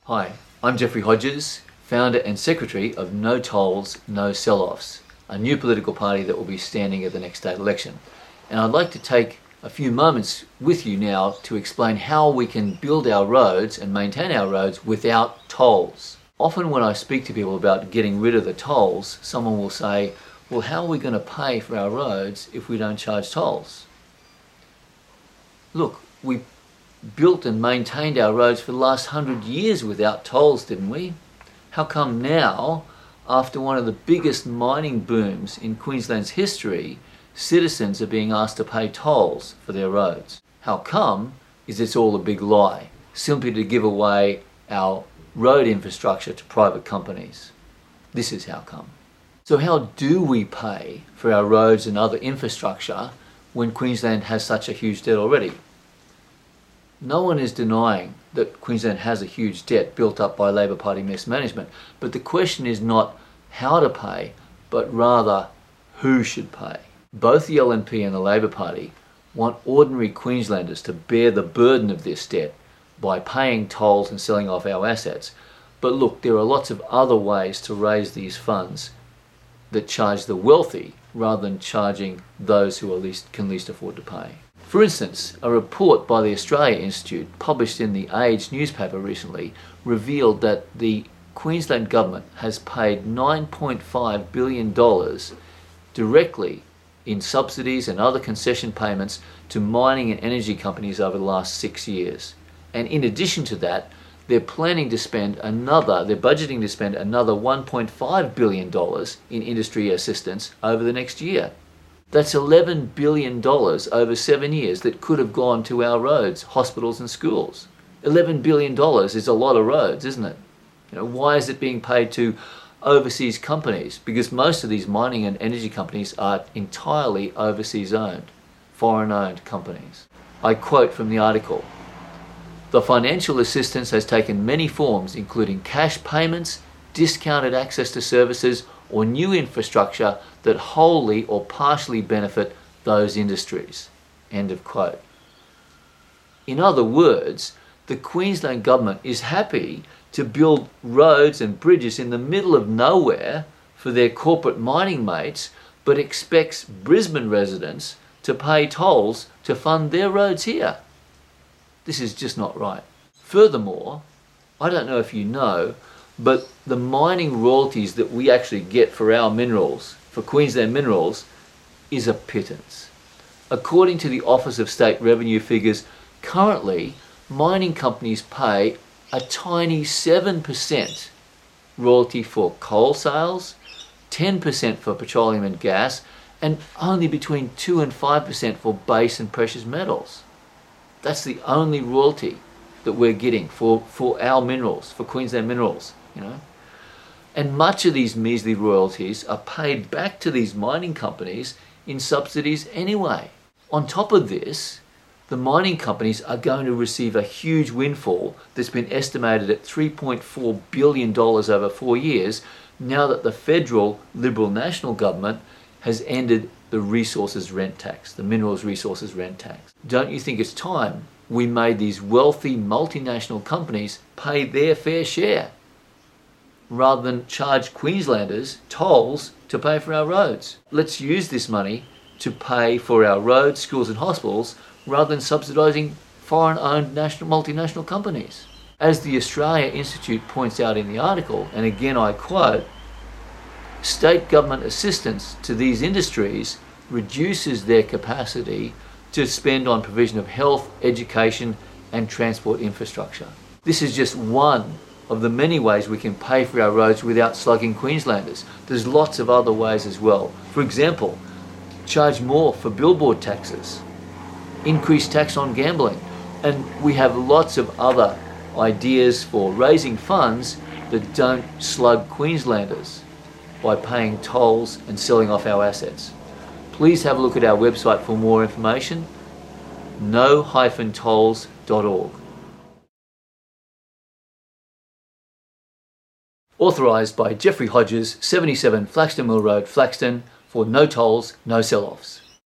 Hi, I'm Geoffrey Hodges, founder and secretary of No Tolls, No Sell-Offs, a new political party that will be standing at the next state election. And I'd like to take a few moments with you now to explain how we can build our roads and maintain our roads without tolls. Often when I speak to people about getting rid of the tolls, someone will say, well, how are we going to pay for our roads if we don't charge tolls? Look, we built and maintained our roads for the last 100 years without tolls, didn't we? How come now, after one of the biggest mining booms in Queensland's history, citizens are being asked to pay tolls for their roads? How come is it's all a big lie, simply to give away our road infrastructure to private companies. This is how come. So how do we pay for our roads and other infrastructure when Queensland has such a huge debt already? No one is denying that Queensland has a huge debt built up by Labor Party mismanagement, but the question is not how to pay, but rather who should pay. Both the LNP and the Labor Party want ordinary Queenslanders to bear the burden of this debt by paying tolls and selling off our assets. But look, there are lots of other ways to raise these funds that charge the wealthy rather than charging those who can least afford to pay. For instance, a report by the Australia Institute published in the Age newspaper recently revealed that the Queensland government has paid $9.5 billion directly in subsidies and other concession payments to mining and energy companies over the last 6 years. And in addition to that, they're budgeting to spend another $1.5 billion in industry assistance over the next year. That's $11 billion over 7 years that could have gone to our roads, hospitals and schools. $11 billion is a lot of roads, isn't it? Why is it being paid to overseas companies? Because most of these mining and energy companies are entirely overseas owned, foreign owned companies. I quote from the article, "The financial assistance has taken many forms, including cash payments, discounted access to services, or new infrastructure that wholly or partially benefit those industries." End of quote. In other words, the Queensland government is happy to build roads and bridges in the middle of nowhere for their corporate mining mates, but expects Brisbane residents to pay tolls to fund their roads here. This is just not right. Furthermore, I don't know if you know, but the mining royalties that we actually get for our minerals, for Queensland Minerals, is a pittance. According to the Office of State Revenue figures, currently mining companies pay a tiny 7% royalty for coal sales, 10% for petroleum and gas, and only between 2 and 5% for base and precious metals. That's the only royalty that we're getting for our minerals, for Queensland Minerals, And much of these measly royalties are paid back to these mining companies in subsidies anyway. On top of this, the mining companies are going to receive a huge windfall that's been estimated at $3.4 billion over 4 years now that the federal Liberal National government has ended the resources rent tax, the minerals resources rent tax. Don't you think it's time we made these wealthy multinational companies pay their fair share rather than charge Queenslanders tolls to pay for our roads? Let's use this money to pay for our roads, schools and hospitals rather than subsidising foreign-owned multinational companies. As the Australia Institute points out in the article, and again I quote, state government assistance to these industries reduces their capacity to spend on provision of health, education and transport infrastructure. This is just one of the many ways we can pay for our roads without slugging Queenslanders. There's lots of other ways as well. For example, charge more for billboard taxes, increase tax on gambling, and we have lots of other ideas for raising funds that don't slug Queenslanders by paying tolls and selling off our assets. Please have a look at our website for more information, no-tolls.org. Authorised by Geoffrey Hodges, 77 Flaxton Mill Road, Flaxton, for No Tolls, No Sell-Offs.